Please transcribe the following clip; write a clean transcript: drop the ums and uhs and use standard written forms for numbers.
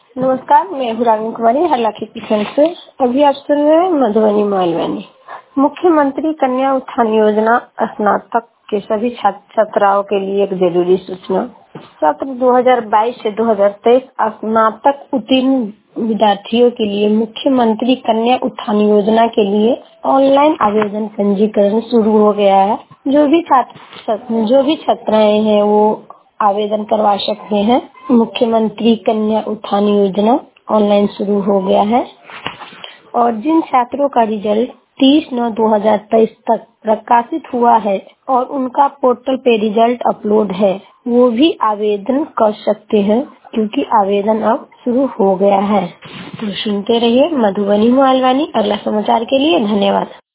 नमस्कार, मैं हूँ रानी कुमारी हरलाखी किशन से। अभी आप सुन रहे हैं मधुबनी मालवानी। मुख्यमंत्री कन्या उत्थान योजना स्नातक के सभी छात्र छात्राओं के लिए एक जरूरी सूचना। सत्र 2022 से 2023 स्नातक उत्तीर्ण विद्यार्थियों के लिए मुख्यमंत्री कन्या उत्थान योजना के लिए ऑनलाइन आवेदन पंजीकरण शुरू हो गया है। जो भी छात्राएं हैं वो आवेदन करवा सकते हैं। मुख्यमंत्री कन्या उत्थान योजना ऑनलाइन शुरू हो गया है और जिन छात्रों का रिजल्ट 30/9/2023 तक प्रकाशित हुआ है और उनका पोर्टल पे रिजल्ट अपलोड है, वो भी आवेदन कर सकते हैं क्योंकि आवेदन अब शुरू हो गया है। तो सुनते रहिए मधुबनी मालवानी। अगला समाचार के लिए धन्यवाद।